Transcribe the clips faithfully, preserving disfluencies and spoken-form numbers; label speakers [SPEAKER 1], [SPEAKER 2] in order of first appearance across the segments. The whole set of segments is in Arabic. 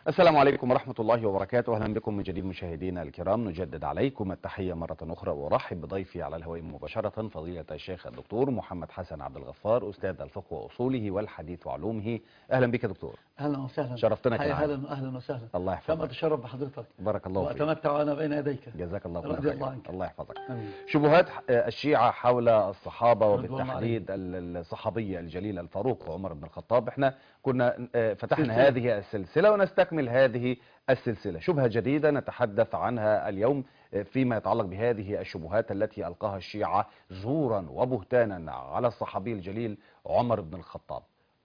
[SPEAKER 1] السلام عليكم ورحمة الله وبركاته. أهلا بكم من جديد مشاهدينا الكرام، نجدد عليكم التحية مرة أخرى، وأرحب بضيفي على الهواء مباشرة فضيلة الشيخ الدكتور محمد حسن عبد الغفار، أستاذ الفقه وأصوله والحديث وعلومه. أهلا بك دكتور.
[SPEAKER 2] أهلا وسهلا.
[SPEAKER 1] شرفتنا كالعادة.
[SPEAKER 2] أهلا أهلا وسهلا.
[SPEAKER 1] الله يحفظك.
[SPEAKER 2] كما أتشرف بحضرتك.
[SPEAKER 1] بارك الله فيك.
[SPEAKER 2] وأتمتع وأنا بين يديك.
[SPEAKER 1] جزاك الله
[SPEAKER 2] رضي الله عنك.
[SPEAKER 1] الله يحفظك.
[SPEAKER 2] أمين.
[SPEAKER 1] شبهات الشيعة حول الصحابة وبالتحديد الصحابي الجليل الفاروق عمر بن الخطاب، احنا كنا فتحنا سلسلة. هذه السلسلة ونستكمل هذه السلسلة. شبهة جديدة نتحدث عنها اليوم فيما يتعلق بهذه الشبهات التي ألقاها الشيعة زورا وبهتانا على الصحابي الجليل عمر بن الخطاب،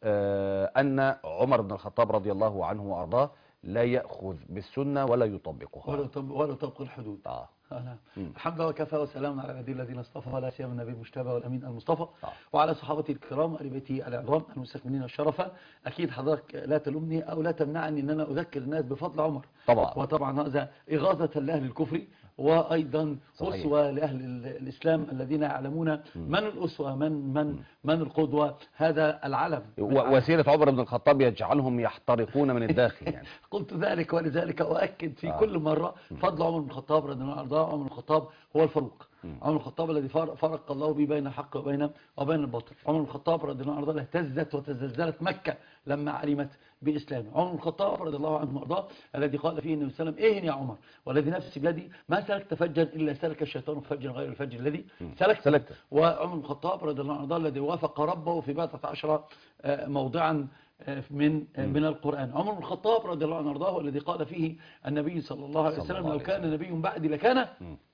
[SPEAKER 1] أن عمر بن الخطاب رضي الله عنه وأرضاه لا يأخذ بالسنة ولا يطبقها
[SPEAKER 2] ولا يطبق الحدود. آه. أنا الحمد لله وكفى وسلام على الذين الذين اصطفى ولا سيما النبي المجتبى والأمين المصطفى آه. وعلى صحابته الكرام وآل بيته العظام المستكملين الشرفة. أكيد حضرتك لا تلومني أو لا تمنعني أن أنا أذكر الناس بفضل عمر
[SPEAKER 1] طبعا،
[SPEAKER 2] وطبعا هذا إغاظة لأهل الكفر وأيضا
[SPEAKER 1] صحيح.
[SPEAKER 2] أسوة لأهل الإسلام الذين يعلمون من الأسوة من من من القدوة. هذا العلم
[SPEAKER 1] وسيرة عمر بن الخطاب يجعلهم يحترقون من الداخل يعني.
[SPEAKER 2] قلت ذلك ولذلك أؤكد في
[SPEAKER 1] آه.
[SPEAKER 2] كل مرة فضل عمر بن الخطاب رضي الله عنه. عمر بن الخطاب هو الفاروق. عمر بن الخطاب الذي فرق الله به بين الحق وبين وبين الباطل. عمر بن الخطاب رضي الله عنه اهتزت وتزلزلت مكة لما علمت بإسلامه. عمر بن الخطاب رضي الله عنه وارضاه الذي قال فيه النبي صلى الله عليه وسلم: اهن يا عمر والذي نفسي بيدي ما سلكت فجا إلا سلك الشيطان فجا غير الفج الذي سلكت. سلكت. وعمر بن الخطاب رضي الله عنه الذي وافق ربه في بضعة عشر موضعا من من القرآن. عمر بن الخطاب رضي الله عنه وارضاه الذي قال فيه النبي صلى الله عليه وسلم: لو كان نبي بعدي لكان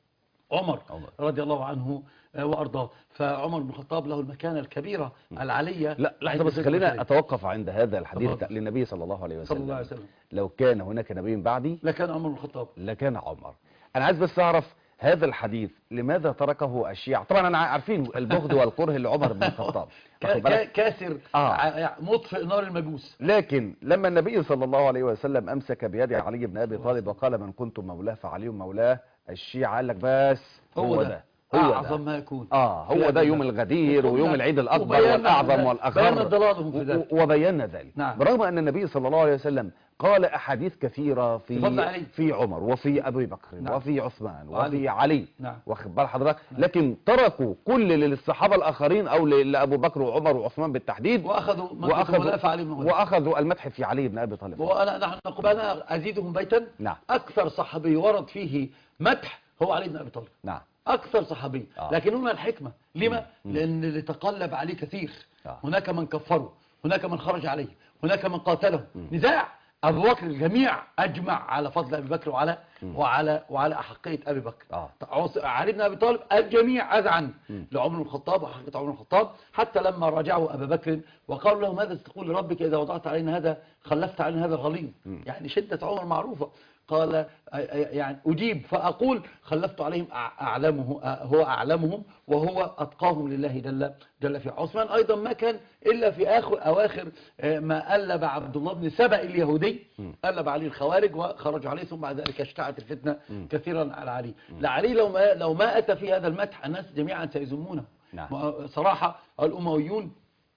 [SPEAKER 2] عمر رضي الله عنه وأرضاه. فعمر بن الخطاب له المكانة الكبيرة العلية.
[SPEAKER 1] لا لحظة بس، خلينا أتوقف عند هذا الحديث للنبي صلى الله عليه وسلم.
[SPEAKER 2] صلى الله عليه وسلم.
[SPEAKER 1] لو كان هناك نبي بعدي
[SPEAKER 2] لكان عمر بن الخطاب.
[SPEAKER 1] لكان عمر. أنا عايز بس أعرف هذا الحديث لماذا تركه الشيعة؟ طبعا أنا عارفين البغض والكره لعمر بن الخطاب
[SPEAKER 2] كاسر آه. مطفئ نار المجوس.
[SPEAKER 1] لكن لما النبي صلى الله عليه وسلم أمسك بيد علي بن أبي طالب وقال: من كنت مولاه فعلي مولاه، الشيعة قال لك بس هو, هو ده, ده.
[SPEAKER 2] هو أعظم ما يكون.
[SPEAKER 1] آه هو ده يوم الغدير ويوم العيد الأكبر والأعظم والأغر، وبينا ذلك.
[SPEAKER 2] نعم.
[SPEAKER 1] برغم أن النبي صلى الله عليه وسلم قال أحاديث كثيرة في في عمر وفي أبي بكر. نعم. وفي عثمان وفي علي.
[SPEAKER 2] نعم.
[SPEAKER 1] واخد بال حضرتك. نعم. لكن تركوا كل للصحابة الآخرين أو لأبو بكر وعمر وعثمان بالتحديد،
[SPEAKER 2] وأخذوا
[SPEAKER 1] وأخذوا, وأخذوا المدح في علي بن أبي طالب.
[SPEAKER 2] وأنا نحن نقول أنا أزيدهم بيتا.
[SPEAKER 1] نعم.
[SPEAKER 2] أكثر صحابي ورد فيه مدح هو علي بن أبي طالب.
[SPEAKER 1] نعم.
[SPEAKER 2] أكثر صحابي.
[SPEAKER 1] آه.
[SPEAKER 2] لكن هنا الحكمة لما؟ مم. لأن اللي تقلب عليه كثير. آه. هناك من كفره، هناك من خرج عليه، هناك من قاتله. مم. نزاع. أبو بكر الجميع أجمع على فضل أبي بكر وعلى مم. وعلى وعلى أحقية أبي بكر.
[SPEAKER 1] آه.
[SPEAKER 2] علي بن أبي طالب الجميع أذعن لعمر بن الخطاب وحقيقة عمر بن الخطاب، حتى لما رجعوا أبا بكر وقالوا له: ماذا تقول لربك إذا وضعت علينا هذا خلفت علينا هذا الغليظ؟ يعني شدة عمر معروفة. قال يعني أجيب فأقول: خلفت عليهم أعلمه هو أعلمهم وهو أتقاهم لله جل جل في. عثمان أيضا ما كان إلا في آخر أواخر ما ألب عبد الله بن سبأ اليهودي، ألب عليه الخوارج وخرج عليه، ثم بعد ذلك اشتعت الفتنة كثيرا على علي. لعلي لو ما لو ما أتى في هذا المدح الناس جميعا سيذمونه.
[SPEAKER 1] نعم.
[SPEAKER 2] صراحة الأمويون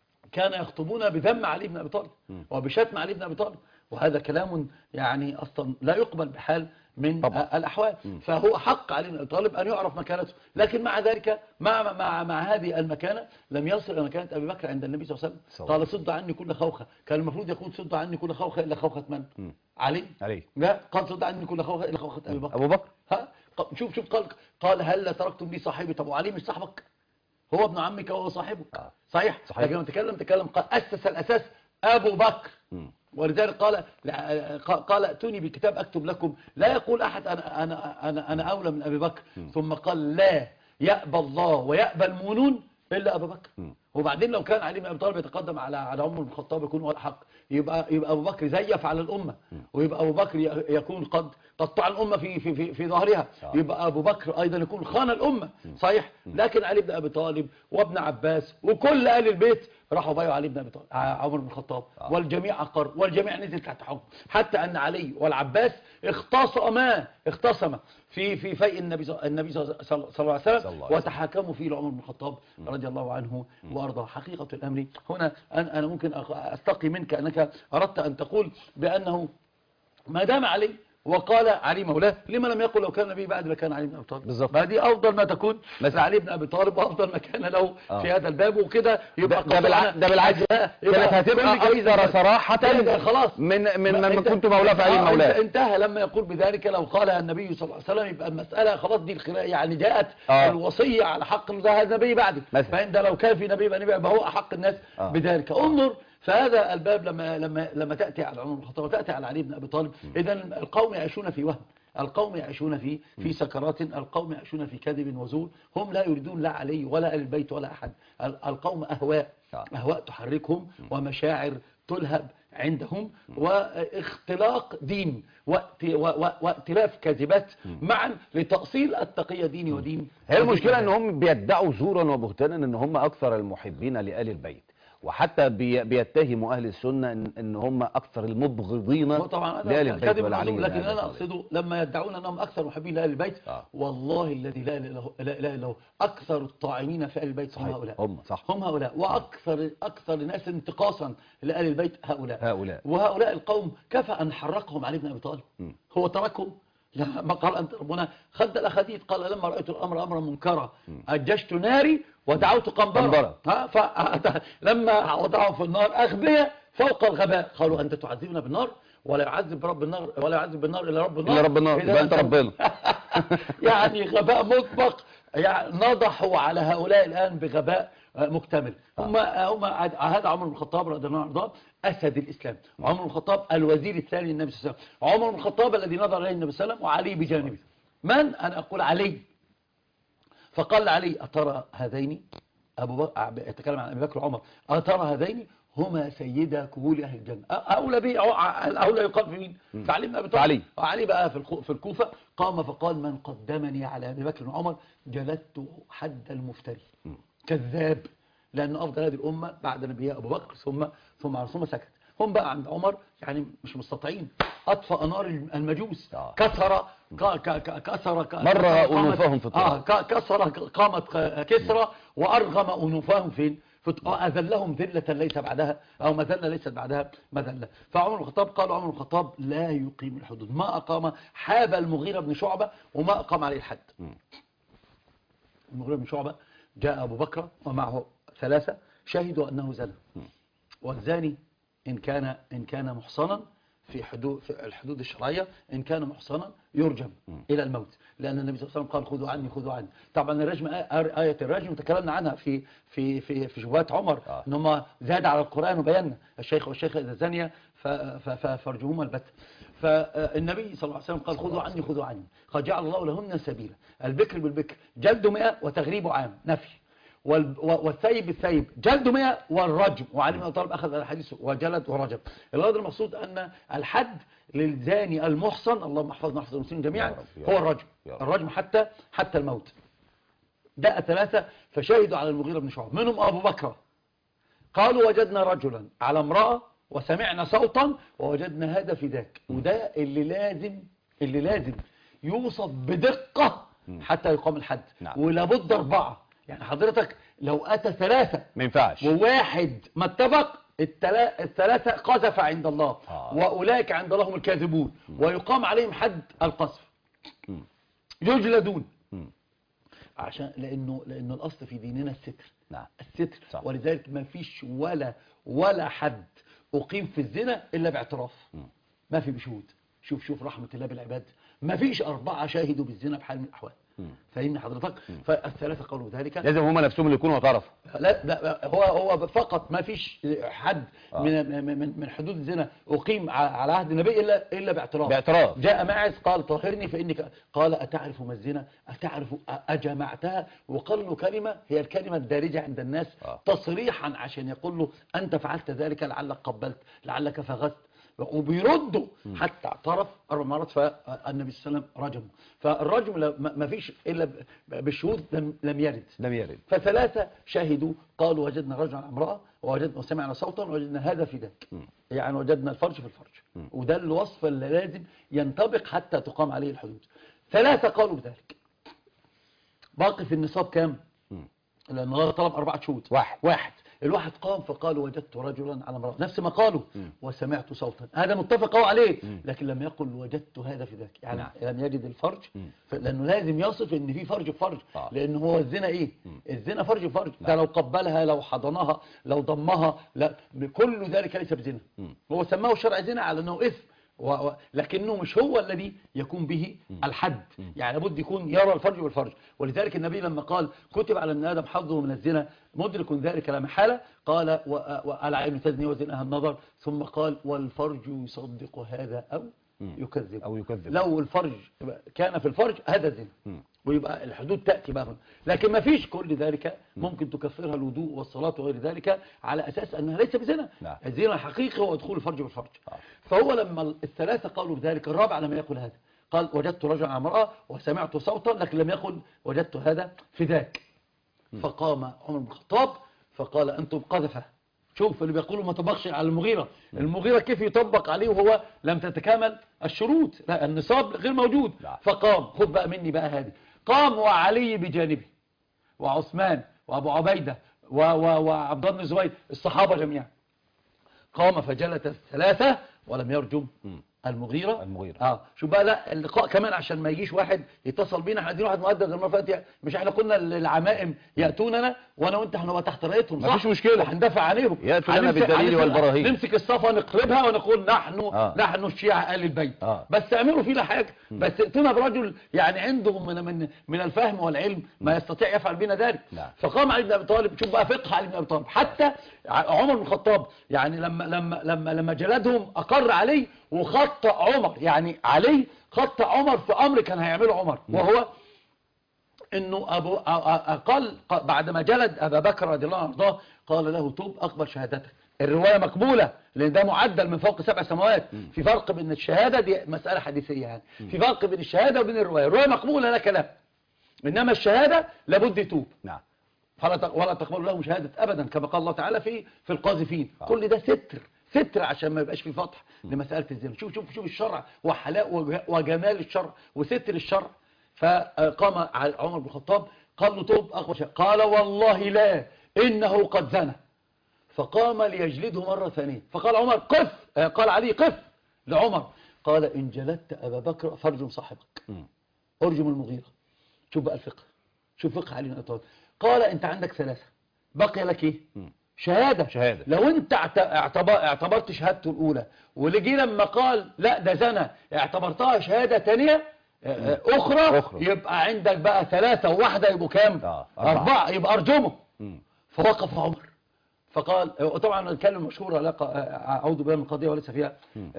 [SPEAKER 2] كان يخطبون بذم علي بن أبي طالب وبشتم علي بن أبي طالب، وهذا كلام يعني أصلا لا يقبل بحال من طبعا. الأحوال. م. فهو حق علي بن أبي طالب أن يعرف مكانته، لكن مع ذلك مع مع مع هذه المكانة لم يصل إلى مكانة أبي بكر عند النبي صلى الله عليه وسلم. قال: صد عني كل خوخة. كان المفروض يقول: صد عني كل خوخة إلا خوخة من؟ م. علي.
[SPEAKER 1] علي.
[SPEAKER 2] لا، قال: صد عني كل خوخة إلا خوخة أبي بكر.
[SPEAKER 1] أبو بكر.
[SPEAKER 2] ها شوف شوف قال قال هل تركتم لي صاحبي؟ طب وعلي مش صاحبك؟ هو ابن عمك وهو صاحبك. آه. صحيح.
[SPEAKER 1] صحيح.
[SPEAKER 2] لكن لما تكلم تكلم قال: أسس الأساس أبو بكر. م. ولذلك قال قال ائتوني بكتاب اكتب لكم. لا يقول احد انا انا انا انا اولى من ابي بكر. ثم قال: لا يأبى الله ويأبى المؤمنون الا ابو بكر. وبعدين لو كان علي بن ابي طالب يتقدم على على عمر بن الخطاب يكون هو الحق، يبقى يبقى ابو بكر زيف على الامه، ويبقى ابو بكر يكون قد قطع الامه في في في, في ظهرها، يبقى ابو بكر ايضا يكون خان الامه. صحيح. لكن علي بن ابي طالب وابن عباس وكل اهل البيت راحوا بايعوا علي بن ابي طالب عمر بن الخطاب، والجميع اقر والجميع نزل تحت حكم، حتى ان علي والعباس اختصما اختصما في في فيء النبي النبي صلى الله عليه وسلم، وتحاكموا فيه لعمر بن الخطاب رضي الله عنه وارضاه. حقيقه الامر هنا انا انا ممكن استقي منك انك اردت ان تقول بانه ما دام علي وقال علي مولاه، لما لم يقل لو كان النبي بعد ما كان علي بن ابي طالب؟
[SPEAKER 1] بالظبط.
[SPEAKER 2] ما دي افضل ما تكون
[SPEAKER 1] مثلا.
[SPEAKER 2] لعلي بن ابي طالب، وافضل ما كان له
[SPEAKER 1] آه.
[SPEAKER 2] في هذا الباب، وكده يبقى
[SPEAKER 1] ده بالع- ده بالعكس كانت هتبقى اكثر صراحه
[SPEAKER 2] خلاص
[SPEAKER 1] من من
[SPEAKER 2] ما
[SPEAKER 1] من
[SPEAKER 2] انت-
[SPEAKER 1] كنت مولاه فعلي
[SPEAKER 2] آه،
[SPEAKER 1] مولاه.
[SPEAKER 2] انت- انتهى لما يقول بذلك. لو قالها النبي صلى الله عليه وسلم يبقى المساله خلاص، دي الخلاف يعني جاءت
[SPEAKER 1] آه.
[SPEAKER 2] الوصيه على حق هذا النبي بعده،
[SPEAKER 1] مثلا.
[SPEAKER 2] فانت لو كان في نبي يبقى نبي يبقى هو احق الناس
[SPEAKER 1] آه.
[SPEAKER 2] بذلك. انظر فهذا الباب لما لما لما تاتي على عمر بن الخطاب وتاتي على علي بن ابي طالب، اذا القوم يعيشون في وهم، القوم يعيشون في في سكرات، القوم يعيشون في كذب وزور، هم لا يريدون لا علي ولا آل البيت ولا احد، ال- القوم اهواء،
[SPEAKER 1] آه.
[SPEAKER 2] اهواء تحركهم ومشاعر تلهب عندهم، واختلاق دين وائت- و- و- وائتلاف كاذبات معا لتأصيل التقية ديني ودين.
[SPEAKER 1] هي
[SPEAKER 2] ودين
[SPEAKER 1] المشكله ان
[SPEAKER 2] أبنائي.
[SPEAKER 1] هم بيدعوا زورا وبهتانا ان هم اكثر المحبين لآل البيت، وحتى بي- بيتهموا اهل السنه ان ان هم اكثر المبغضين
[SPEAKER 2] هو طبعا
[SPEAKER 1] لآل
[SPEAKER 2] هذا
[SPEAKER 1] البيت
[SPEAKER 2] كذب
[SPEAKER 1] والعلي
[SPEAKER 2] معلوم،
[SPEAKER 1] بن
[SPEAKER 2] لكن
[SPEAKER 1] أبي
[SPEAKER 2] انا
[SPEAKER 1] طالب.
[SPEAKER 2] اقصده لما يدعون انهم اكثر محبين لآل البيت،
[SPEAKER 1] آه.
[SPEAKER 2] والله الذي لا اله الا هو، لا اله الا هو، اكثر الطاعنين في آل البيت هم
[SPEAKER 1] صحيح.
[SPEAKER 2] هؤلاء،
[SPEAKER 1] هم صح
[SPEAKER 2] هم هؤلاء، واكثر اكثر الناس انتقاصا لآل البيت هؤلاء
[SPEAKER 1] هؤلاء.
[SPEAKER 2] وهؤلاء القوم كفى ان حرقهم علي بن ابي طالب.
[SPEAKER 1] م.
[SPEAKER 2] هو تركهم لما قال انت ربنا خد الاخاديد، قال لما رايت الامر امرا منكرا اججت ناري ودعوت قنبرة.
[SPEAKER 1] قنبرة.
[SPEAKER 2] ها فلما وضعوا في النار اغبياء فوق الغباء، قالوا انت تعذبنا بالنار ولا يعذب رب النار ولا يعذب بالنار الا رب النار
[SPEAKER 1] الا رب النار،
[SPEAKER 2] إذا
[SPEAKER 1] يبقى انت ربنا.
[SPEAKER 2] يعني غباء مسبق، يعني نضحوا على هؤلاء الان بغباء مكتمل. هم هم هذا عمر بن الخطاب رضي الله عنه اسد الاسلام، عمر بن الخطاب الوزير الثاني للنبي صلى الله عليه وسلم، عمر بن الخطاب الذي نظر اليه النبي صلى الله عليه وسلم وعلي بجانبه. من انا اقول علي، فقال علي أترى هذين، أبو بكر يتكلم عن أبي بكر وعمر، أترى هذين هما سيدا كهول أهل الجنة، أولى به أولى يقال في مين؟ في علي بن أبي طالب.
[SPEAKER 1] علي
[SPEAKER 2] علي بقى في في الكوفة قام فقال من قدمني على أبي بكر وعمر جلدته حد المفتري. كذاب، لأن أفضل هذه الأمة بعد نبيها أبو بكر ثم ثم عمر ثم سكت. هم بقى عند عمر يعني مش مستطيعين، أطفأ نار المجوس،
[SPEAKER 1] آه.
[SPEAKER 2] كسر كسر
[SPEAKER 1] مرة أنوفهم في التراب.
[SPEAKER 2] آه كسر قامت كسرى وأرغم أنوفهم فين؟ أذلهم ذلة ليس بعدها، أو مذلة ليست بعدها مذلة. فعمر بن الخطاب قال عمر بن الخطاب لا يقيم الحدود، ما أقام حاب المغيرة بن شعبة وما أقام عليه الحد. المغيرة بن شعبة جاء أبو بكر ومعه ثلاثة شهدوا أنه زنى، والزاني إن كان إن كان محصنا في حدود في الحدود الشرعية، إن كان محصنا يرجم إلى الموت، لأن النبي صلى الله عليه وسلم قال خذوا عني خذوا عني. طبعا الرجم آية الرجم تكلمنا عنها في في في في شبهات عمر،
[SPEAKER 1] آه.
[SPEAKER 2] إن هم زاد على القرآن وبينا الشيخ والشيخة إذا زانية فارجموهما البتة. فالنبي صلى الله عليه وسلم قال خذوا عني خذوا عني، قد جعل الله لهن سبيلا، البكر بالبكر جلد مئة وتغريب عام نفي، والثيب بالثيب جلد مئة والرجم. وعلي بن ابي طالب اخذ الحديث وجلد ورجم. الغرض المقصود ان الحد للزاني المحصن، اللهم احفظنا واحفظ المسلمين جميعا، هو الرجم، الرجم حتى حتى الموت. ده ثلاثة فشهدوا على المغيرة بن شعبة، منهم ابو بكر قالوا وجدنا رجلا على امرأة وسمعنا صوتا ووجدنا هذا في ذاك. وده اللي لازم اللي لازم يوصف بدقة حتى يقام الحد.
[SPEAKER 1] نعم.
[SPEAKER 2] ولابد أربعة، يعني حضرتك لو أتى ثلاثة
[SPEAKER 1] ما ينفعش
[SPEAKER 2] وواحد ما اتفق، التلا... الثلاثة قذف عند الله.
[SPEAKER 1] آه.
[SPEAKER 2] وأولئك عند الله هم الكاذبون، ويقام عليهم حد القذف، يجلدون، عشان لأنه لأنه الأصل في ديننا الستر.
[SPEAKER 1] نعم.
[SPEAKER 2] الستر
[SPEAKER 1] صح.
[SPEAKER 2] ولذلك ما فيش ولا ولا حد أقيم في الزنا إلا باعتراف، ما في بشهود. شوف شوف رحمة الله بالعباد، ما فيش أربعة شاهدوا بالزنا بحال من الأحوال. فاهمني حضرتك؟ فالثلاثة قالوا ذلك،
[SPEAKER 1] لازم هم نفسهم اللي يكونوا اعترفوا.
[SPEAKER 2] لا لا هو هو فقط ما فيش حد آه. من من من حدود الزنا أقيم على عهد النبي إلا إلا باعتراف.
[SPEAKER 1] باعتراف.
[SPEAKER 2] جاء ماعز قال طهرني فإنك، قال أتعرف ما الزنا؟ أتعرف أجمعتها؟ وقال له كلمة هي الكلمة الدارجة عند الناس آه. تصريحا عشان يقول له أنت فعلت ذلك لعلك قبلت لعلك فغست، وبيردوا حتى اعترف أربع مرات. فالنبي صلى الله عليه وسلم رجمه. فالرجم ما فيش إلا بالشهود لم لم يرد
[SPEAKER 1] لم يرد.
[SPEAKER 2] فثلاثة شهدوا قالوا وجدنا رجلا على امرأة ووجدنا وسمعنا صوتا ووجدنا هذا في ذاك، يعني وجدنا الفرج في الفرج. م. وده الوصف اللي لازم ينطبق حتى تقام عليه الحدود. ثلاثة قالوا بذلك. باقي في النصاب كام؟ لأن الله طلب أربعة شهود.
[SPEAKER 1] واحد
[SPEAKER 2] واحد الواحد قام فقال وجدت رجلا على امرأة، نفس ما قالوا. وسمعت صوتا، هذا متفق عليه، لكن لم يقل وجدت هذا في ذاك، يعني
[SPEAKER 1] نعم.
[SPEAKER 2] لم يجد الفرج، لانه لازم يصف ان في فرج فرج،
[SPEAKER 1] آه.
[SPEAKER 2] لان هو الزنا ايه؟ الزنا فرج فرج،
[SPEAKER 1] نعم.
[SPEAKER 2] ده لو قبلها لو حضنها لو ضمها، لا كل ذلك ليس بزنا. هو سماه الشرع زنا على انه اثم، و... و... لكنه مش هو الذي يكون به الحد، يعني لابد يكون يرى الفرج بالفرج. ولذلك النبي لما قال كتب على ابن ادم حظه من الزنا مدرك ذلك لا محاله، قال والعين تزني وزنها النظر، ثم قال والفرج يصدق هذا او يكذب
[SPEAKER 1] او يكذب.
[SPEAKER 2] لو الفرج كان في الفرج هذا زنا، ويبقى الحدود تأتي بقى. لكن ما فيش كل ذلك ممكن تكفرها الوضوء والصلاة وغير ذلك على أساس أنها ليس بزنا.
[SPEAKER 1] نعم.
[SPEAKER 2] الزنا الحقيقي هو دخول الفرج بالفرج.
[SPEAKER 1] آه.
[SPEAKER 2] فهو لما الثلاثة قالوا بذلك، الرابع لم يقل هذا، قال وجدت رجلا على امرأة وسمعت صوتا، لكن لم يقل وجدت هذا في ذاك. فقام عمر بن الخطاب فقال أنتم قذفة. شوف اللي بيقولوا ما طبقش على المغيرة، المغيرة كيف يطبق عليه وهو لم تتكامل الشروط، لا النصاب غير موجود.
[SPEAKER 1] لا.
[SPEAKER 2] فقام، خذ بقى مني بقى هذه، قام وعلي بجانبه وعثمان وابو عبيدة و و وعبد الله بن الزبير، الصحابة جميعا. قام فجلت الثلاثة ولم يرجم المغيرة.
[SPEAKER 1] المغيرة.
[SPEAKER 2] اه شو بقى، لا اللقاء كمان عشان ما يجيش واحد يتصل بينا، احنا عايزين واحد مؤدب المره اللي فاتت، مش احنا كنا العمائم ياتوننا وانا وانت هنبقى تحت رايتهم،
[SPEAKER 1] مفيش مشكله،
[SPEAKER 2] وهندافع عليهم،
[SPEAKER 1] ياتوا لنا بالدليل والبراهين،
[SPEAKER 2] نمسك الصفا نقلبها ونقول نحن
[SPEAKER 1] آه.
[SPEAKER 2] نحن الشيعة آل البيت.
[SPEAKER 1] آه.
[SPEAKER 2] بس اعملوا فينا حاجه، بس ائتونا برجل يعني عنده من من من الفهم والعلم ما يستطيع يفعل بنا ذلك.
[SPEAKER 1] نعم.
[SPEAKER 2] فقام علي بن ابي طالب، شوف بقى فقه علي بن ابي طالب، حتى عمر بن الخطاب يعني لما لما لما لما جلدهم اقر عليه وخطأ عمر، يعني علي خطأ عمر في امر كان هيعمله عمر، وهو انه ابو اقل بعد ما جلد ابا بكر رضي الله عنه قال له توب اقبل شهادتك. الروايه مقبوله لان ده معدل من فوق سبع سماوات. في فرق بين الشهاده، دي مساله حديثيه يعني، في فرق بين الشهاده وبين الروايه. الروايه مقبوله لا كلام، انما الشهاده لابد يتوب.
[SPEAKER 1] نعم.
[SPEAKER 2] فلا ولا تقبل له شهاده ابدا كما قال الله تعالى في في القاذفين.
[SPEAKER 1] آه.
[SPEAKER 2] كل ده ستر ستر عشان ما يبقاش في فتح لمساله الزنا. شوف شوف شوف الشرع وحلاء وجمال الشرع وستر الشرع. فقام عمر بن الخطاب قال له توب اقوى شيء، قال والله لا انه قد زنى. فقام ليجلده مره ثانيه، فقال عمر قف، قال علي قف لعمر، قال ان جلدت ابا بكر فارجم صاحبك، ارجم المغيرة. شوف بقى الفقه، شوف فقه علي بن ابي طالب. قال انت عندك ثلاثه، بقي لك ايه؟ شهادة.
[SPEAKER 1] شهادة.
[SPEAKER 2] لو انت اعتبرت شهادته الاولى ولجي لما قال لا ده زنا اعتبرتها شهادة ثانيه اخرى, أخرى يبقى عندك بقى ثلاثة وواحدة يبقوا كام؟
[SPEAKER 1] آه.
[SPEAKER 2] أربعة. أربعة يبقى أرجمه. مم. فوقف عمر فقال، طبعا الكلمة مشهورة لقى أعود بها من القضية وليس فيها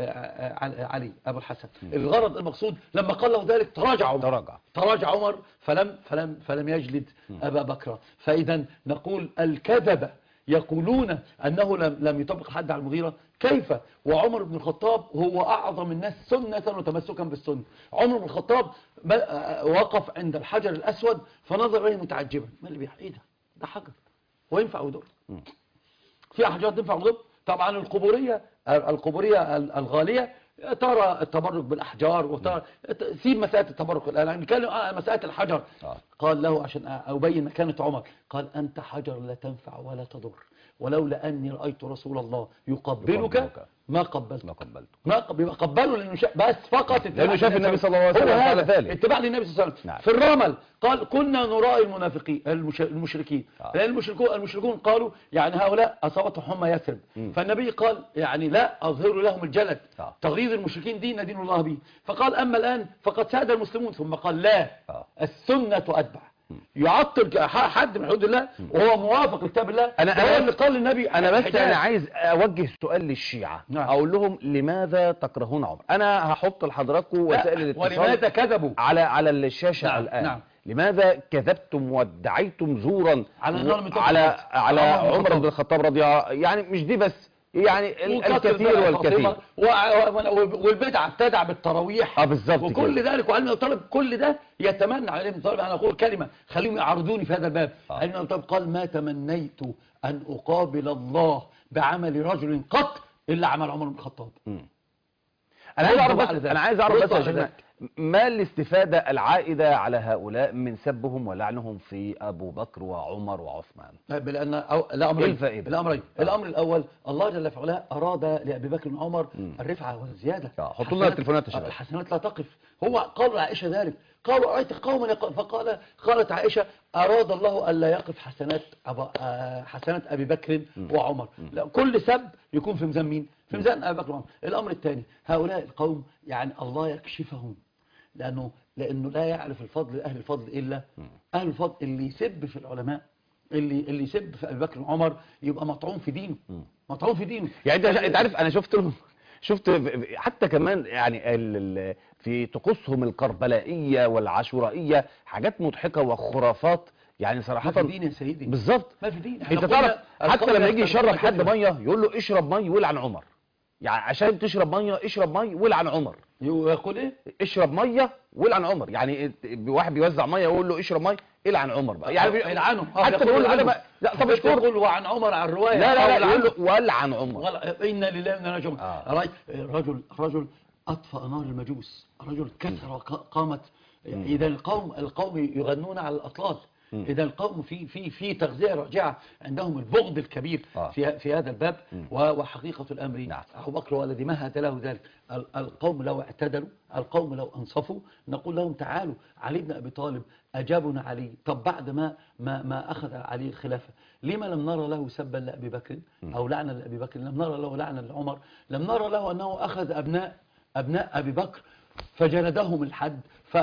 [SPEAKER 2] علي أبو الحسن. مم. الغرض المقصود لما قال له ذلك تراجع عمر تراجع, تراجع عمر فلم, فلم, فلم يجلد مم. أبا بكر. فإذا نقول الكذبة يقولون أنه لم, لم يطبق حد على المغيرة، كيف وعمر بن الخطاب هو أعظم الناس سنة وتمسكا بالسنة. عمر بن الخطاب وقف عند الحجر الأسود فنظر إليه متعجبا، ما اللي بيحق؟ إيه ده؟ ده حجر وينفع ويضر؟ في أحجار تنفع ويضر؟ طبعا القبورية القبورية الغالية ترى التبرك بالأحجار وترى سيب مسألة التبرك الآن نتكلم عن مسألة الحجر. آه. قال له عشان أبين مكانة عمر، قال أنت حجر لا تنفع ولا تضر، ولولا أني رأيت رسول الله يقبلك, يقبلك. ما قبلت
[SPEAKER 1] ما قبلت
[SPEAKER 2] ما قبله لأنه شا... بس فقط
[SPEAKER 1] لأنه شاف النبي صلى الله عليه وسلم على ذلك،
[SPEAKER 2] اتباع للنبي صلى الله عليه وسلم. نعم. في الرمل قال كنا نرائي المنافقين المش... المشركين. آه. لأن المشركون المشركون قالوا يعني هؤلاء أصابتهم حمى يثرب، فالنبي قال يعني لا أظهر لهم الجلد. آه. تغيظ المشركين دين دين الله به. فقال أما الآن فقد ساد المسلمون، ثم قال لا. آه. السنة أتبع. يعطل حد من حدود الله وهو موافق لكتاب الله.
[SPEAKER 1] انا
[SPEAKER 2] انا اللي قال النبي.
[SPEAKER 1] انا بس انا عايز اوجه سؤال للشيعة. نعم. اقول لهم لماذا تكرهون عمر؟ انا هحط لحضراتكم وسائل الاتصال
[SPEAKER 2] ولماذا كذبوا
[SPEAKER 1] على على الشاشة. نعم. الان. نعم. لماذا كذبتم وادعيتم زورا
[SPEAKER 2] على
[SPEAKER 1] على على عمر بن الخطاب رضي الله، يعني مش دي بس، يعني الكثير والكثير
[SPEAKER 2] والبدعه ابتدع بالتراويح.
[SPEAKER 1] اه بالظبط
[SPEAKER 2] وكل كده. ذلك وعلي بن ابي طالب كل ده يتمنى علي بن ابي طالب. انا اقول كلمه خليهم يعرضوني في هذا الباب. آه. علي بن ابي طالب قال ما تمنيت ان اقابل الله بعمل رجل قط الا عمل عمر بن الخطاب.
[SPEAKER 1] انا عايز اعرف بس انا عايز اعرف بس يا شيخنا ما الاستفادة العائدة على هؤلاء من سبهم ولعنهم في أبو بكر وعمر وعثمان؟
[SPEAKER 2] لأن الأمر
[SPEAKER 1] إيه الفائدة؟
[SPEAKER 2] الأمرين آه. الأمر الأول الله جل وعلا أراد لأبي بكر وعمر الرفعة والزيادة.
[SPEAKER 1] حطوا لنا التليفونات يا شباب.
[SPEAKER 2] الحسنات لا تقف. هو قالوا لعائشة ذلك، قالوا رأيت قوما، فقال قالت عائشة أراد الله ألا يقف حسنات أبا حسنات أبي بكر وعمر. لا، كل سب يكون في ميزان مين؟ في ميزان أبي بكر وعمر. الأمر الثاني، هؤلاء القوم يعني الله يكشفهم، لأنه لأنه لا يعرف الفضل أهل الفضل إلا أهل الفضل. اللي يسب في العلماء، اللي اللي يسب في أبي بكر وعمر يبقى مطعون في دينه، مطعون في دينه.
[SPEAKER 1] يعني انت انت عارف، انا شفت لهم شفت حتى كمان يعني في طقوسهم الكربلائيه والعاشورائيه حاجات مضحكه وخرافات، يعني صراحه
[SPEAKER 2] ما في دين يا سيدي،
[SPEAKER 1] بالظبط
[SPEAKER 2] ما في دين.
[SPEAKER 1] انت تعرف حتى لما يجي يشرب حد ميه يقول له اشرب ميه ويلعن عمر، يعني عشان تشرب ميه اشرب ميه ويلعن عمر.
[SPEAKER 2] يقول ايه؟
[SPEAKER 1] اشرب ميه ويلعن عمر، يعني واحد بيوزع ميه يقول له اشرب ميه العن عمر بقى، يعني
[SPEAKER 2] يلعنه
[SPEAKER 1] حتى بيقول له انا بقى لا طب اشكر
[SPEAKER 2] يقول وعن عمر على الروايه،
[SPEAKER 1] لا لا لا يقول له ولعن عمر
[SPEAKER 2] ولا إنا لله وإنا إليه راجعون. رجل رجل أطفأ نار المجوس، رجل كسر وقامت. إذا القوم القوم يغنون على الأطلال، إذا القوم في في في تغذية راجعة، عندهم البغض الكبير في في هذا الباب. وحقيقة الأمر نعم. أبو بكر والذي مهد له ذلك. القوم لو اعتدلوا، القوم لو أنصفوا، نقول لهم تعالوا. علي بن أبي طالب أجابنا علي، طب بعد ما ما ما أخذ علي الخلافة لما لم نرى له سبا لأبي بكر أو لعنا لأبي بكر؟ لم نرى له لعنا لعمر؟ لم نرى له أنه أخذ أبناء أبناء أبي بكر فجلدهم الحد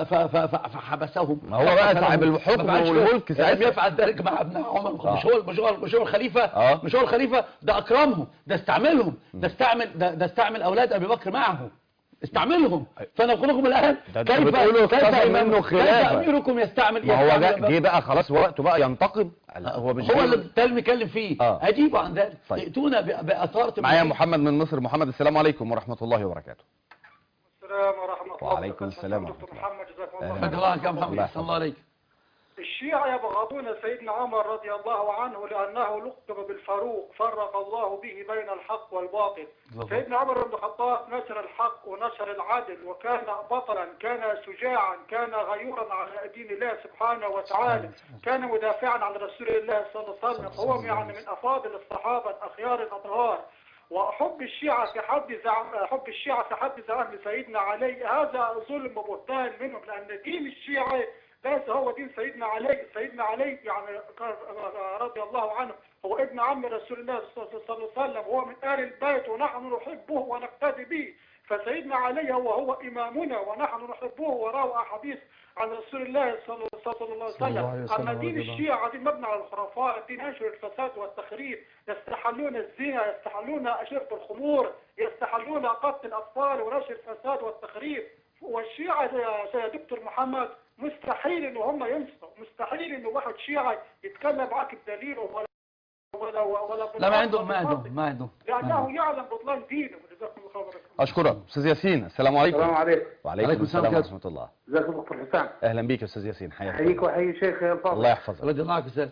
[SPEAKER 2] فحبسهم؟
[SPEAKER 1] ما هو بقى صاحب الحكم والملك
[SPEAKER 2] ساعتها يفعل ذلك مع ابناء عمر. مش هو مش هو مش هو الخليفه آه. مش هو الخليفه، ده اكرمهم، ده استعملهم، ده استعمل ده, ده استعمل اولاد ابي بكر معه، استعملهم. فانا بقول لكم الان
[SPEAKER 1] كيف كيف منه خلافه
[SPEAKER 2] اميركم يستعمل؟
[SPEAKER 1] ما هو جه بقى خلاص وقته بقى ينتقم.
[SPEAKER 2] هو مش هو اللي التالي بيتكلم فيه آه. اجيبوا عن ذلك. ائتونا باثاره.
[SPEAKER 1] معايا محمد من مصر. محمد السلام عليكم ورحمه الله وبركاته.
[SPEAKER 3] السلام ورحمة الله
[SPEAKER 1] وعليكم السلام ورحمة
[SPEAKER 3] الله. محمد جزاكم الله
[SPEAKER 2] خير. الله يا محمد صلى الله عليك.
[SPEAKER 3] الشيعة يبغضون سيدنا عمر رضي الله عنه لأنه لقب بالفاروق، فرق الله به بين الحق والباطل. سيدنا عمر بن الخطاب نشر الحق ونشر العدل، وكان بطلا، كان شجاعا، كان غيورا على دين الله سبحانه وتعالى، كان مدافعا عن رسول الله صلى الله عليه وسلم. هو يعني من أفاضل الصحابة الأخيار الأطهار. وحب الشيعة في حد زعم حب الشيعة في حد زعم سيدنا علي هذا ظلم وبهتان منهم، لأن دين الشيعة ليس هو دين سيدنا علي. سيدنا علي يعني رضي الله عنه هو ابن عم رسول الله صلى الله عليه وسلم، هو من آل البيت ونحن نحبه ونقتدي به. فسيدنا علي هو هو إمامنا ونحن نحبه وراء أحاديث عن رسول الله صلى الله عليه وسلم. أما دين الشيعة دين مبني على الخرافات، دين ينشر الفساد والتخريب، يستحلون الزنا، يستحلون أشربة الخمور، يستحلون قتل الأطفال ونشر الفساد والتخريب. والشيعة يا دكتور محمد مستحيل إنه هم ينصروا، مستحيل إنه واحد شيعي يتكلم معك بدليل ولا ولا ولا
[SPEAKER 2] لا ما عندهم ما عندهم ما عندهم
[SPEAKER 3] لأنه يعلم بطلان دينه. جزاكم الله خيرا.
[SPEAKER 1] أشكرك أستاذ ياسين. السلام عليكم.
[SPEAKER 4] السلام عليكم.
[SPEAKER 1] وعليكم السلام ورحمة الله.
[SPEAKER 4] ازيك يا دكتور حسام؟
[SPEAKER 1] أهلا بيك يا أستاذ ياسين. حياك
[SPEAKER 4] حييك وحيي الشيخ الفاضل.
[SPEAKER 1] الله يحفظك.
[SPEAKER 2] رضي الله عنك أستاذ.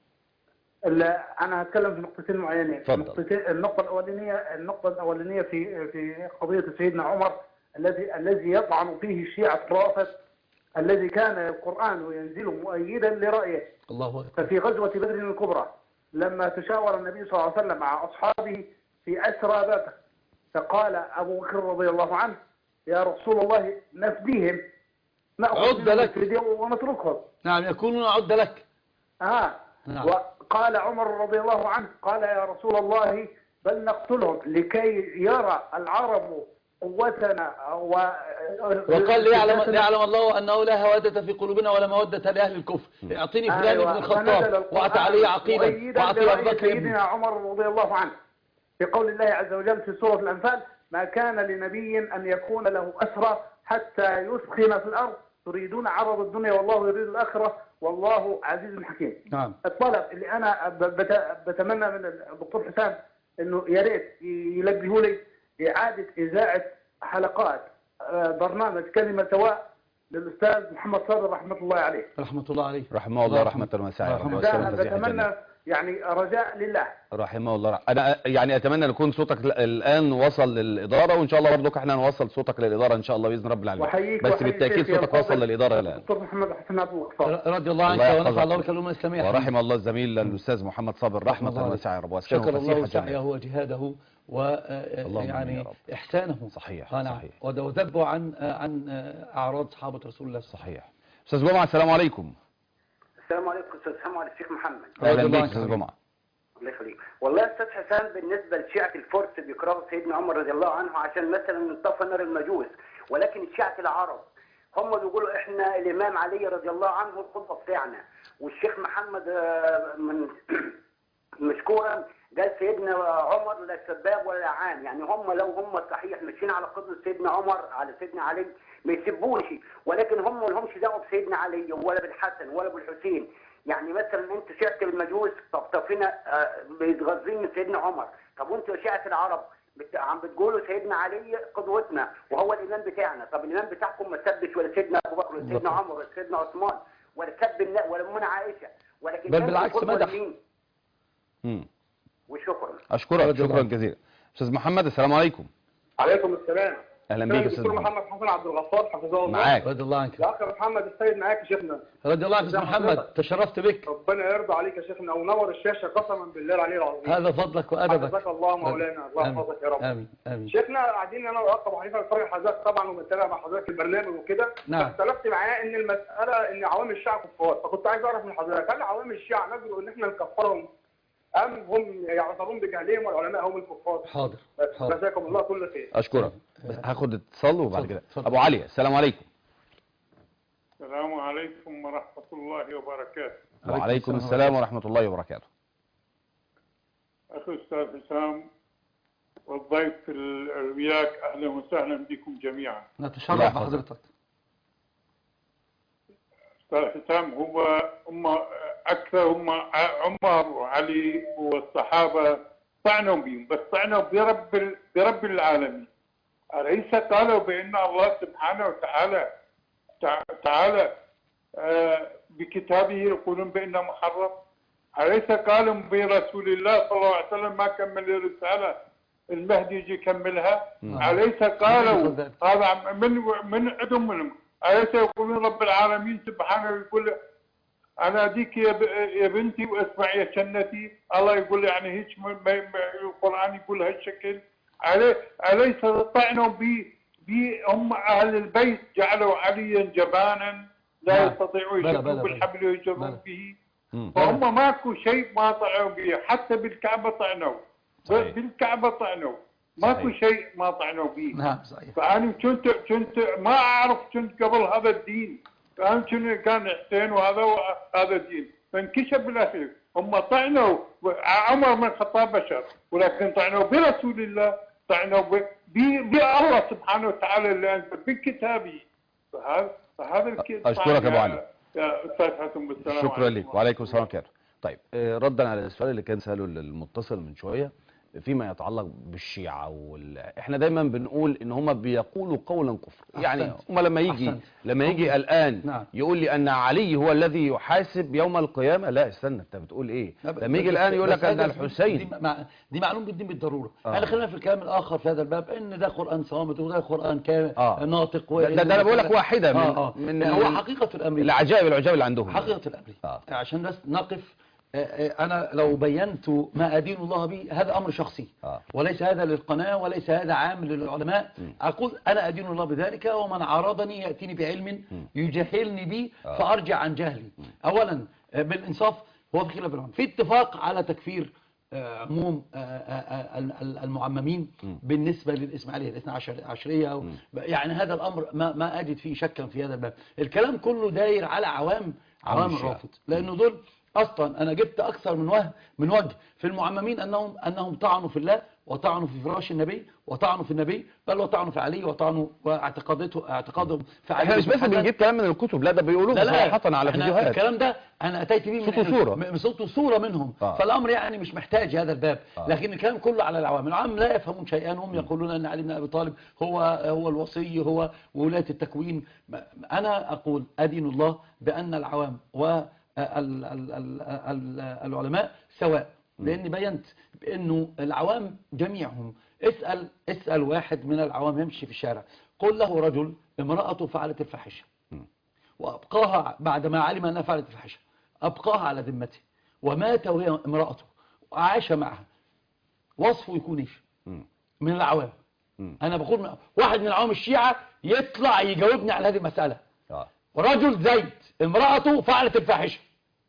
[SPEAKER 4] أنا هتكلم في نقطتين معينين.
[SPEAKER 1] تفضل.
[SPEAKER 4] النقطة الأولانية النقطة الأولانية في في قضية سيدنا عمر الذي الذي يطعن فيه الشيعة الرافض، الذي كان القرآن ينزل مؤيدا لرأيه.
[SPEAKER 2] الله أكبر.
[SPEAKER 4] ففي غزوة بدر الكبرى لما تشاور النبي صلى الله عليه وسلم مع أصحابه في أسرى بدر، فقال أبو بكر رضي الله عنه يا رسول الله نفديهم،
[SPEAKER 2] عد لك
[SPEAKER 4] ونتركهم.
[SPEAKER 2] نعم يكونون عد لك.
[SPEAKER 4] آه. نعم. وقال عمر رضي الله عنه قال يا رسول الله بل نقتلهم لكي يرى العرب قوتنا و...
[SPEAKER 2] وقال ليعلم ليعلم الله انه لا هوادة في قلوبنا ولا مودة لاهل الكفر. اعطيني فلان
[SPEAKER 4] أيوة.
[SPEAKER 2] بن الخطاب واعطي عليه عقيلا واعطي ابو بكر
[SPEAKER 4] سيدنا عمر رضي الله عنه في قول الله عز وجل في سورة الأنفال ما كان لنبي ان يكون له أسرى حتى يسخن في الارض تريدون عرض الدنيا والله يريد الآخرة والله عزيز حكيم.
[SPEAKER 2] نعم.
[SPEAKER 4] الطلب اللي انا بتمنى من الدكتور حسام انه يا ريت يلبيه لي إعادة إذاعة حلقات برنامج كلمة سواء للأستاذ محمد صادق رحمة الله عليه.
[SPEAKER 2] رحمة الله عليه.
[SPEAKER 1] رحمه الله رحمة واسعة.
[SPEAKER 4] بتمنى يعني رجاء لله.
[SPEAKER 1] رحمه الله. انا يعني اتمنى ان يكون صوتك الان وصل للاداره، وان شاء الله برضك احنا نوصل صوتك للاداره ان شاء الله باذن رب العالمين.
[SPEAKER 4] وحييك
[SPEAKER 1] بس
[SPEAKER 4] وحييك
[SPEAKER 1] بالتاكيد
[SPEAKER 4] شيخي
[SPEAKER 1] صوتك وصل للاداره الان.
[SPEAKER 4] دكتور محمد حسن عبد الغفار
[SPEAKER 2] رضي الله عنك ونفع الله بك الامه الاسلاميه.
[SPEAKER 1] ورحم الله الزميل الاستاذ محمد صابر رحمه واسعه يا رب، واسكنه
[SPEAKER 2] شكر الله
[SPEAKER 1] فسيح
[SPEAKER 2] سعيه وجهاده ويعني احسانه.
[SPEAKER 1] صحيح
[SPEAKER 2] نعم.
[SPEAKER 1] صحيح.
[SPEAKER 2] وذبه عن عن اعراض صحابه رسول الله.
[SPEAKER 1] صحيح. استاذ جمعه السلام عليكم.
[SPEAKER 4] السلام عليكم استاذ حسام وعلى الشيخ محمد.
[SPEAKER 1] اهلا بيك استاذ جمعه.
[SPEAKER 4] الله يخليك. والله يا استاذ حسام بالنسبه لشيعه الفرس بيكرهوا سيدنا عمر رضي الله عنه عشان مثلا انطفى نار المجوس، ولكن شيعه العرب هم بيقولوا احنا الامام علي رضي الله عنه القدوه بتاعنا، والشيخ محمد من مشكورا قال سيدنا عمر لا سباب ولا لعان، يعني هم لو هم صحيح ماشيين على قدوه سيدنا عمر على سيدنا علي ما يسبوش، ولكن هم ما لهمش دعوه بسيدنا علي ولا بالحسن ولا بالحسين. يعني مثلا انت شيعه المجوس طب طفينا بيتغذين من سيدنا عمر، طب وانتوا شيعه العرب بت... عم بتقولوا سيدنا علي قدوتنا وهو الامام بتاعنا، طب الامام بتاعكم ما سبش ولا سيدنا ابو بكر ولا سيدنا عمر ولا سيدنا عثمان ولا سب الناس ولا امنا عائشه، ولكن
[SPEAKER 2] بل بالعكس مدح.
[SPEAKER 1] امم
[SPEAKER 4] وشكرا.
[SPEAKER 1] اشكرك شكرا جزيلا. استاذ محمد السلام عليكم.
[SPEAKER 4] عليكم السلام.
[SPEAKER 1] اهلا بيك يا استاذ
[SPEAKER 4] دكتور محمد حسن عبد الغفار حفظه الله.
[SPEAKER 1] معاك.
[SPEAKER 2] رضي الله عنك.
[SPEAKER 4] يا اخي محمد السيد معاك يا شيخنا.
[SPEAKER 2] رضي الله عنك يا محمد، تشرفت بك.
[SPEAKER 4] ربنا يرضى عليك يا شيخنا ونور الشاشه قسما بالله العلي العظيم.
[SPEAKER 2] هذا فضلك وادبك.
[SPEAKER 4] حفظك الله مولانا، الله يحفظك يا رب.
[SPEAKER 2] امين امين.
[SPEAKER 4] شيخنا قاعدين انا واخ ابو حنيفه بنتفرج حضرتك طبعا وبنتابع مع حضرتك البرنامج وكده.
[SPEAKER 2] نعم.
[SPEAKER 4] اختلفت معاه ان المساله ان عوام الشيعه كفار، فكنت عايز اعرف من حضرتك هل عوام الشيعه نقدر ان احنا نكفرهم أم هم يعتبرون بجهلهم والعلماء هم الكفار؟
[SPEAKER 2] حاضر.
[SPEAKER 4] جزاكم الله كل خير.
[SPEAKER 1] اشكرك. هاخد اتصال وبعد كده ابو علي السلام عليكم.
[SPEAKER 5] السلام عليكم ورحمه الله وبركاته.
[SPEAKER 1] وعليكم السلام ورحمه الله وبركاته.
[SPEAKER 5] اخي استاذ حسام والضيف وياك اهلا وسهلا بكم جميعا.
[SPEAKER 2] نتشرف بحضرتك.
[SPEAKER 5] استاذ حسام هو هم اكثر هم عمر وعلي والصحابه طعنوا بهم، بس طعنوا برب برب العالمين. أليس قالوا بان الله سبحانه وتعالى تعالى بكتابه يقولون بانه محرم؟ أليس قالوا برسول الله صلى الله عليه وسلم ما كمل الرساله المهدي يجي يكملها؟ أليس قالوا هذا من من عندهم منهم؟ أليس يقولون رب العالمين سبحانه يقول أنا أديك يا بنتي واسمعي يا جنتي، الله يقول يعني هيك القرآن يقول هالشكل. أليس طعنوا بي بي هم أهل البيت جعلوا عليا جبانا لا يستطيعوا يشبهوا بالحبل ويجرون به، فهم ماكو شيء ما طعنوا به، حتى بالكعبة طعنوا، بالكعبة طعنوا ماكو شيء ما طعنوا به.
[SPEAKER 2] نعم صحيح.
[SPEAKER 5] فأنا كنت كنت ما أعرف كنت قبل هذا الدين، فأنا كنت كان حسين وهذا هذا الدين، فانكشف بالأخير هم طعنوا عمر بن الخطاب بشر، ولكن طعنوا برسول الله، طعنوا بالله سبحانه وتعالى اللي أنزل بكتابه. فهذا فهذا الكتاب.
[SPEAKER 1] أشكرك أبو علي.
[SPEAKER 5] يا أستاذ حسن بالسلام.
[SPEAKER 1] شكرا لك وعليكم السلام ورحمة الله. طيب ردا على السؤال اللي كان سأله المتصل من شوية فيما يتعلق بالشيعة وال... احنا دايما بنقول ان هم بيقولوا قولا كفر. يعني هم لما يجي أحسنت. لما يجي الان نعم. يقول لي ان علي هو الذي يحاسب يوم القيامة، لا استنى انت بتقول ايه؟ لما يجي الان يقول لك ان الحسين
[SPEAKER 2] دي, مع... دي معلوم بالدين بالضرورة. آه. يعني خلينا في الكلام الاخر في هذا الباب ان ده قرآن صامت وده قرآن كامل آه. ناطق و...
[SPEAKER 1] ده, ده انا بقول لك واحدة من,
[SPEAKER 2] آه. آه.
[SPEAKER 1] من
[SPEAKER 2] هو حقيقة الامر
[SPEAKER 1] العجائب العجائب اللي عندهم
[SPEAKER 2] حقيقة الامر آه. عشان بس نقف. أنا لو بينت ما أدين الله به هذا أمر شخصي آه. وليس هذا للقناة وليس هذا عام للعلماء. م. أقول أنا أدين الله بذلك، ومن عارضني يأتيني بعلم يجهلني به آه. فأرجع عن جهلي. م. أولا بالإنصاف هو في خلاف العلماء، في اتفاق على تكفير عموم المعممين م. بالنسبة للإسماعيلية الاثنى عشرية، يعني هذا الأمر ما, ما أجد فيه شكا في هذا الباب. الكلام كله داير على عوام عوام الرافض، لأنه دول اصلا انا جبت اكثر من وجه من وجه في المعممين انهم انهم طعنوا في الله وطعنوا في فراش النبي وطعنوا في النبي، بل وطعنوا في علي وطعنوا واعتقادته اعتقادهم في علي.
[SPEAKER 1] احنا مش بس بنجيب كلام من الكتب، لا ده بيقولوه صراحه على فيديوهات.
[SPEAKER 2] الكلام ده انا اتيت به
[SPEAKER 1] من صوره
[SPEAKER 2] من صوت وصوره منهم آه. فالامر يعني مش محتاج هذا الباب آه. لكن الكلام كله على العوام. العوام لا يفهمون شيئا، هم يقولون ان علي بن ابي طالب هو هو الوصي، هو ولايه التكوين. انا اقول ادين الله بان العوام و ال ال ال ال العلماء سواء، لاني بينت بانه العوام جميعهم، اسال اسال واحد من العوام يمشي في الشارع، قل له رجل امراته فعلت الفاحشه وابقاها بعد ما علم انها فعلت الفاحشه، ابقاها على ذمته ومات وهي امراته وعاش معها، وصفه يكون ايش من العوام؟ انا بقول واحد من عوام الشيعة يطلع يجاوبني على هذه المسألة.
[SPEAKER 1] آه.
[SPEAKER 2] رجل زيد امرأته فعلت الفاحشة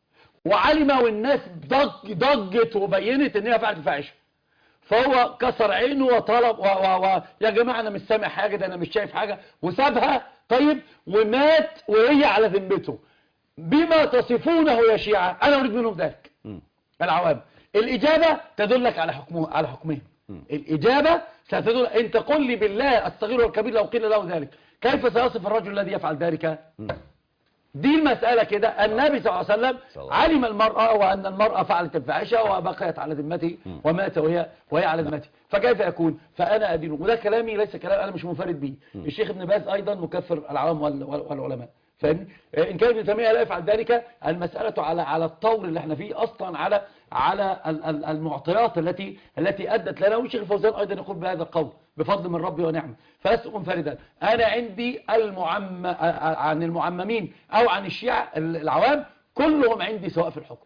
[SPEAKER 2] وعلم والناس ضج ضجت وبينت ان هي فعلت الفاحشة، فهو كسر عينه وطلب و و و يا جماعة انا مش سامع حاجة، ده انا مش شايف حاجة، وسابها طيب ومات وهي على ذمته. بما تصفونه يا شيعة انا اريد منهم ذلك العوام. الإجابة تدلك على حكمه على حكمهم. الإجابة ستدل، أنت قل لي بالله الصغير والكبير لو قيل له ذلك كيف سيصف الرجل الذي يفعل ذلك؟ دي المسألة كده. النبي صلى الله عليه وسلم علم المرأة وأن المرأة فعلت الفاحشة وبقيت على ذمته ومات وهي وهي على ذمته، فكيف يكون؟ فأنا أدينه. وده كلامي ليس كلام أنا مش منفرد به، الشيخ ابن باز أيضا مكفر العوام والعلماء، فاهمني؟ إن كان ابن تيمية لا يفعل ذلك، المسألة على على الطور اللي احنا فيه أصلا، على على المعطيات التي التي أدت لنا. والشيخ الفوزان أيضا يقول بهذا القول بفضل من ربي ونعمه، فلست منفردا. أنا عندي المعم عن المعممين أو عن الشيعة العوام كلهم عندي سواء في الحكم.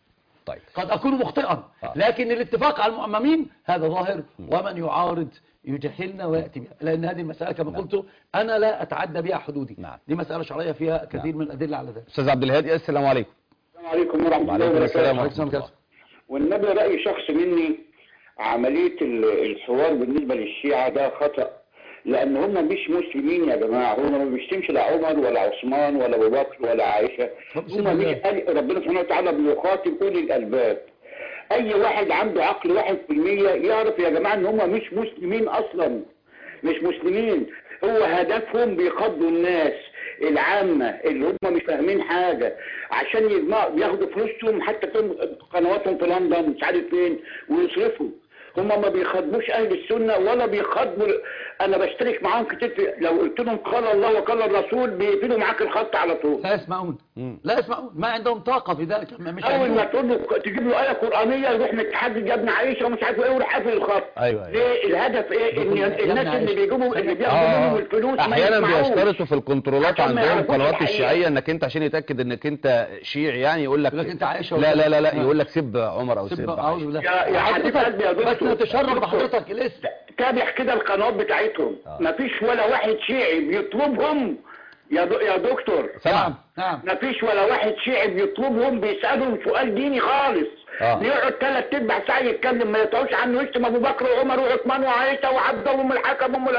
[SPEAKER 1] طيب
[SPEAKER 2] قد أكون مخطئا، لكن الاتفاق على المعممين هذا ظاهر، ومن يعارض يجهلنا ويأتي بها، لأن هذه المسألة كما نعم. قلت أنا لا أتعدى بها حدودي. نعم. دي مسألة شرعية فيها كثير نعم. من الأدلة على ذلك.
[SPEAKER 1] أستاذ عبد الهادي السلام عليكم.
[SPEAKER 6] السلام عليكم ورحمة الله
[SPEAKER 1] وبركاته.
[SPEAKER 6] والنبي رأي شخص مني، عملية الحوار بالنسبة للشيعة ده خطأ، لأن هم مش مسلمين يا جماعة. هم ما بيشتمش لا عمر ولا عثمان ولا أبو بكر ولا عائشة، هم مش ربنا سبحانه وتعالى بيخاطب أولي الألباب. أي واحد عنده عقل واحد في المية يعرف يا جماعة إن هم مش مسلمين أصلا، مش مسلمين. هو هدفهم بيخضوا الناس العامة اللي هم مش فاهمين حاجة عشان يجمعوا بياخدوا فلوسهم حتى في قنواتهم في لندن مش عارف فين ويصرفوا. هم ما بيخاطبوش اهل السنه ولا بيخاطبوا. انا بشترك معاهم كتير في... لو قلت لهم قال الله وقال الرسول بيقفلوا معاك الخط على طول.
[SPEAKER 2] لا يسمعون لا يسمعون، ما عندهم طاقه في ذلك. مش
[SPEAKER 6] اول ما تقول له تجيب له ايه قرانيه يروح متحدد يا ابن عائشه ومش عارف ايه ويروح قافل الخط.
[SPEAKER 1] ايوه
[SPEAKER 6] ليه؟ الهدف ايه؟ ان الناس اللي بيجيبوا اللي بياخدوا منهم الفلوس
[SPEAKER 1] احيانا بيشترطوا في الكنترولات عندهم القنوات الشيعيه انك انت عشان يتاكد انك انت شيعي يعني يقول لك
[SPEAKER 2] انت عائشه
[SPEAKER 1] لا لا لا لا يقول لك سب عمر او سب عائشه.
[SPEAKER 6] يا حبيب قلبي يا دكتور
[SPEAKER 2] بس نتشرف بحضرتك الاسم.
[SPEAKER 6] تابع كده القنوات بتاعتهم آه. مفيش ولا واحد شيعي بيطلبهم يا دو... يا دكتور.
[SPEAKER 2] نعم نعم.
[SPEAKER 6] مفيش ولا واحد شيعي بيطلبهم بيسالهم سؤال ديني خالص. آه. بيقعد ثلاث ارباع ساعه يتكلم ما يطلعوش عنه يشتم ابو بكر وعمر وعثمان وعائشه وعبده وام الحكم وام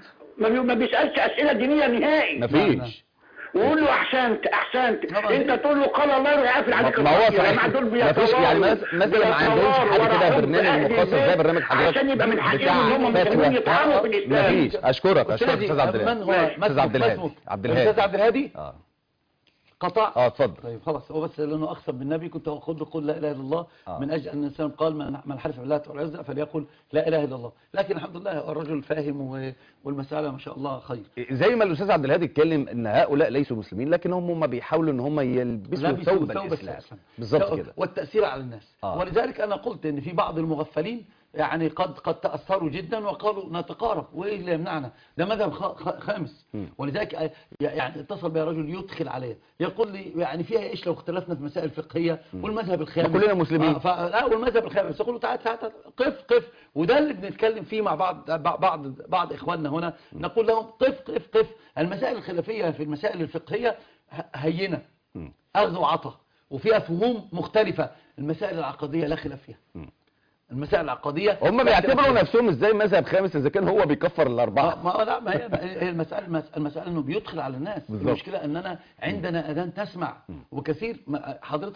[SPEAKER 6] ما بيسالش اسئله دينيه نهائي.
[SPEAKER 1] مفيش.
[SPEAKER 6] وقول له احسنت احسنت انت تقول له قال الله يروح يقفل عليك.
[SPEAKER 1] ما هو صحيح مفيش يعني مثلا ما عندهمش حد كده برنامج مخصص زي برنامج حضرتك
[SPEAKER 6] عشان يبقى من حقهم ان هم مسلمين يطعنوا في الاسلام.
[SPEAKER 1] مفيش. اشكرك اشكرك استاذ عبد الهادي. استاذ عبد الهادي عبد الهادي
[SPEAKER 2] استاذ عبد الهادي اه قطع.
[SPEAKER 1] اه اتفضل.
[SPEAKER 2] طيب خلاص، هو بس لانه اقسم بالنبي كنت اقول له قل لا اله الا الله آه. من اجل ان الانسان قال من حلف بالله والعزى فليقل لا اله الا الله، لكن الحمد لله الرجل فاهم والمساله ما شاء الله خير.
[SPEAKER 1] زي ما الاستاذ عبد الهادي اتكلم ان هؤلاء ليسوا مسلمين لكنهم هم بيحاولوا ان هم يلبسوا ثوب الاسلام بالظبط كده
[SPEAKER 2] والتاثير على الناس آه. ولذلك انا قلت ان في بعض المغفلين يعني قد قد تاثروا جدا وقالوا نتقارب وايه اللي يمنعنا، ده مذهب خامس. م. ولذلك يعني اتصل بي رجل يدخل عليه يقول لي يعني فيها ايش لو اختلفنا في مسائل فقهيه والمذهب الخامس
[SPEAKER 1] كلنا مسلمين
[SPEAKER 2] آه لا والمذهب الخامس. يقول له تعال تعال قف قف، وده اللي بنتكلم فيه مع بعض بعض بعض اخواننا هنا. م. نقول لهم قف قف قف. المسائل الخلافيه في المسائل الفقهيه هينه اخذ وعطاء وفيها فهوم مختلفه. المسائل العقديه لا خلاف فيها. م. المسائل العقدية
[SPEAKER 1] هم بيعتبروا نفسهم ازاي مذهب خامس اذا كان هو بيكفر الاربعه.
[SPEAKER 2] ما لا ما هي المساله المساله انه بيدخل على الناس. المشكله اننا عندنا اذان تسمع وكثير حضرتك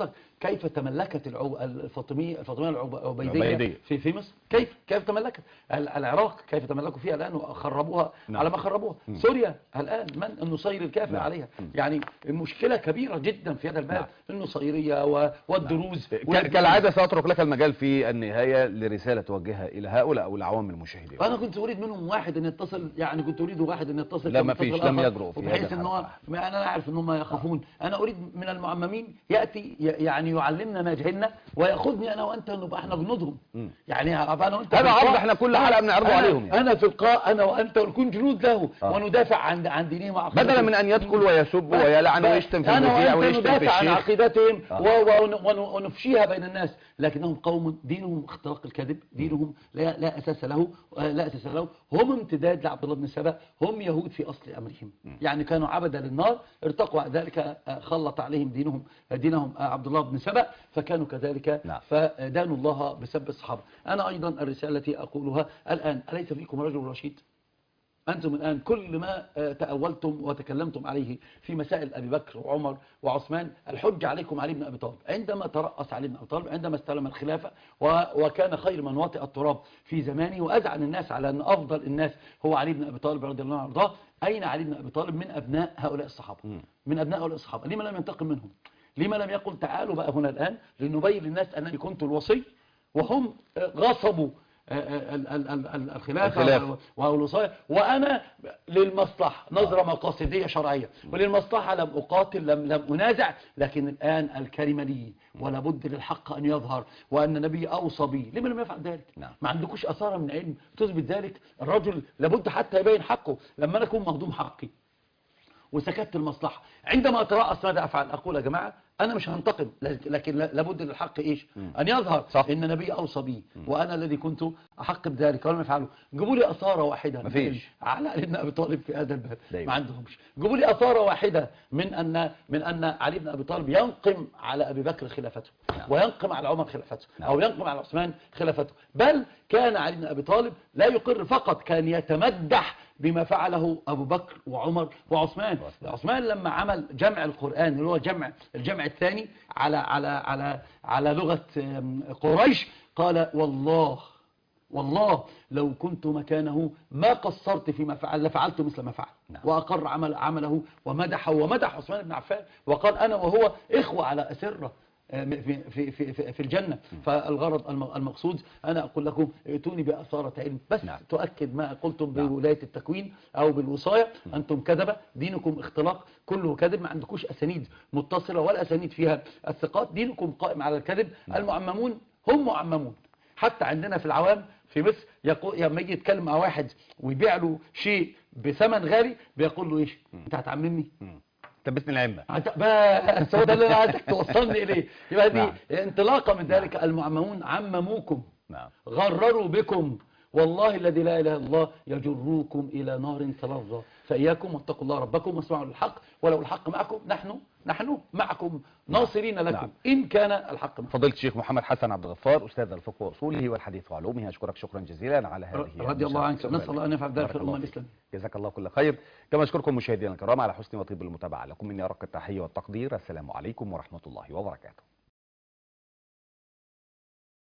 [SPEAKER 2] كيف تملكت العو... الفاطمية الفاطمية العبيدية
[SPEAKER 1] العبيدية.
[SPEAKER 2] في في مصر، كيف كيف تملكت ال- العراق كيف تملكوا فيها الآن وخربوها
[SPEAKER 1] نعم.
[SPEAKER 2] على ما خربوها.
[SPEAKER 1] مم.
[SPEAKER 2] سوريا الآن من النصيري الكافر
[SPEAKER 1] نعم.
[SPEAKER 2] عليها.
[SPEAKER 1] مم.
[SPEAKER 2] يعني مشكلة كبيرة جدا في هذا الباب.
[SPEAKER 1] نعم.
[SPEAKER 2] النصيرية و... والدروز
[SPEAKER 1] ك- كالعادة سأترك لك المجال في النهاية لرسالة توجهها إلى هؤلاء أو العوام المشاهدين.
[SPEAKER 2] انا كنت اريد منهم واحد ان يتصل، يعني كنت اريد واحد ان يتصل
[SPEAKER 1] لا،
[SPEAKER 2] كما
[SPEAKER 1] ما فيش،
[SPEAKER 2] اتصل
[SPEAKER 1] لم
[SPEAKER 2] آخر،
[SPEAKER 1] يجرؤ في
[SPEAKER 2] وبحيث
[SPEAKER 1] هذا
[SPEAKER 2] ان هو
[SPEAKER 1] الحلقة.
[SPEAKER 2] ما انا اعرف ان هم يخافون. انا اريد من المعممين ياتي ي- يعني يعلمنا ما جهلنا وياخذني انا وانت نبقى احنا جنودهم.
[SPEAKER 1] مم.
[SPEAKER 2] يعني انا وانت
[SPEAKER 1] هذا
[SPEAKER 2] في
[SPEAKER 1] عرض
[SPEAKER 2] اللقاء،
[SPEAKER 1] احنا كل حلقة بنعرضه
[SPEAKER 2] أنا-
[SPEAKER 1] عليهم يعني.
[SPEAKER 2] انا في اللقاء انا وانت ونكون جنود له
[SPEAKER 1] آه.
[SPEAKER 2] وندافع عن عن دينهم وعقيدتهم.
[SPEAKER 1] بدلا من أن يدخل ويسب
[SPEAKER 2] بس-
[SPEAKER 1] ويلعن
[SPEAKER 2] بس
[SPEAKER 1] ويشتم في
[SPEAKER 2] أنا
[SPEAKER 1] المذيع
[SPEAKER 2] وأنت
[SPEAKER 1] ويشتم في
[SPEAKER 2] ندافع عن
[SPEAKER 1] الشيخ.
[SPEAKER 2] عقيدتهم
[SPEAKER 1] آه.
[SPEAKER 2] و- ون- ون- ونفشيها بين الناس، لكنهم قوم دينهم اختراق الكذب، دينهم لا, لا أساس له آه، لا أساس له. هم امتداد لعبد الله بن سبأ، هم يهود في أصل أمرهم، يعني كانوا عبدا للنار، ارتقوا ذلك آه، خلط عليهم دينهم آه، دينهم آه، عبد الله بن سبأ، فكانوا كذلك.
[SPEAKER 1] نعم.
[SPEAKER 2] فدانوا الله بسب الصحابة. أنا أيضا الرسالة التي أقولها الآن: أليس فيكم رجل رشيد؟ أنتم الآن كل ما آه، تأولتم وتكلمتم عليه في مسائل أبي بكر وعمر وعثمان، الحج عليكم علي بن أبي طالب. عندما ترأس علي بن أبي طالب، عندما استلم الخلافة و- وكان خير من وطئ التراب في زمانه، وأذعن الناس على أن أفضل الناس هو علي بن أبي طالب رضي الله عنه وارضاه، أين علي بن أبي طالب من أبناء هؤلاء الصحابة؟ من أبناء هؤلاء الصحابة لما لم ينتقم منهم؟ لما لم يقل تعالوا بقى هنا الآن لنبين للناس أنني كنت الوصي وهم آه، غصبوا ال- ال- ال- ال- الخلافة
[SPEAKER 1] الخلافة.
[SPEAKER 2] والوصايا، وأنا للمصلحة نظرة مقاصدية شرعية، وللمصلحة لم أقاتل، لم لم أنازع، لكن الآن الكلمة لي ولا بد للحق أن يظهر، وأن النبي أوصى به. لما لم يفعل ذلك؟
[SPEAKER 1] نعم.
[SPEAKER 2] ما عندكوش أثارة من علم تثبت ذلك. الرجل لابد حتى يبين حقه. لما أنا أكون مهضوم حقي وسكت المصلحة، عندما أترأس ماذا أفعل؟ أقول يا جماعة أنا مش هنتقم، لكن لابد للحق إيش؟ أن يظهر.
[SPEAKER 1] صح.
[SPEAKER 2] إن النبي أوصى بي وأنا الذي كنت أحق بذلك ولم يفعله. جيبوا لي أثارة واحدة
[SPEAKER 1] مفيش.
[SPEAKER 2] على علي بن أبي طالب في هذا الباب،
[SPEAKER 1] دايما.
[SPEAKER 2] ما عندهمش. جيبوا لي أثارة واحدة من أن من أن علي بن أبي طالب ينقم على أبي بكر خلافته،
[SPEAKER 1] نعم.
[SPEAKER 2] وينقم على عمر خلافته،
[SPEAKER 1] نعم.
[SPEAKER 2] أو ينقم على عثمان خلافته. بل كان علي بن أبي طالب لا يقر فقط، كان يتمدح بما فعله أبو بكر وعمر وعثمان. عثمان لما عمل جمع القرآن اللي هو جمع الجمع الثاني على على على على لغة آم، قريش، قال والله والله لو كنت مكانه ما قصرت فيما فعل لفعلت مثل ما فعل.
[SPEAKER 1] نعم.
[SPEAKER 2] وأقر عمل عمله ومدحه ومدح عثمان بن عفان، وقال أنا وهو إخوة على أسرة في في في في في الجنة. فالغرض الم- المقصود أنا أقول لكم ائتوني بأثارة علم بس.
[SPEAKER 1] نعم.
[SPEAKER 2] تؤكد ما قلتم
[SPEAKER 1] نعم.
[SPEAKER 2] بولاية التكوين أو بالوصاية. أنتم كذبة، دينكم اختلاق، كله كذب، ما عندكوش أسانيد متصلة ولا أسانيد فيها الثقات، دينكم قائم على الكذب. المعممون هم معممون. حتى عندنا في العوام في مصر يقول لما يجي يتكلم مع واحد ويبيع له شيء بثمن غالي بيقول له ايش؟ انت هتعممني؟
[SPEAKER 1] طب بسم العمة.
[SPEAKER 2] هت- بس هو ده اللي انا عايزك توصلني اليه. يبقى دي
[SPEAKER 1] نعم.
[SPEAKER 2] انطلاقه من ذلك. المعممون عمموكم،
[SPEAKER 1] نعم.
[SPEAKER 2] غرروا بكم، والله الذي لا اله الا الله يجروكم الى نار تلظى. فاياكم واتقوا الله ربكم واسمعوا للحق، ولو الحق معكم نحن نحن معكم ناصرين لكم.
[SPEAKER 1] نعم.
[SPEAKER 2] ان كان الحق معكم.
[SPEAKER 1] فضيلة الشيخ محمد حسن عبد الغفار، أستاذ الفقه وأصوله والحديث وعلومه، أشكرك شكرا جزيلا على هذه
[SPEAKER 2] رضي الله عنك.
[SPEAKER 1] المشاركة.
[SPEAKER 2] نسأل الله أن يفعل ذلك في
[SPEAKER 1] بارك الله
[SPEAKER 2] الأمة
[SPEAKER 1] فيك.
[SPEAKER 2] الإسلامية.
[SPEAKER 1] جزاك الله كل خير. كما أشكركم مشاهدينا الكرام على حسن وطيب المتابعة. لكم مني أرق التحية والتقدير. السلام عليكم ورحمة الله وبركاته.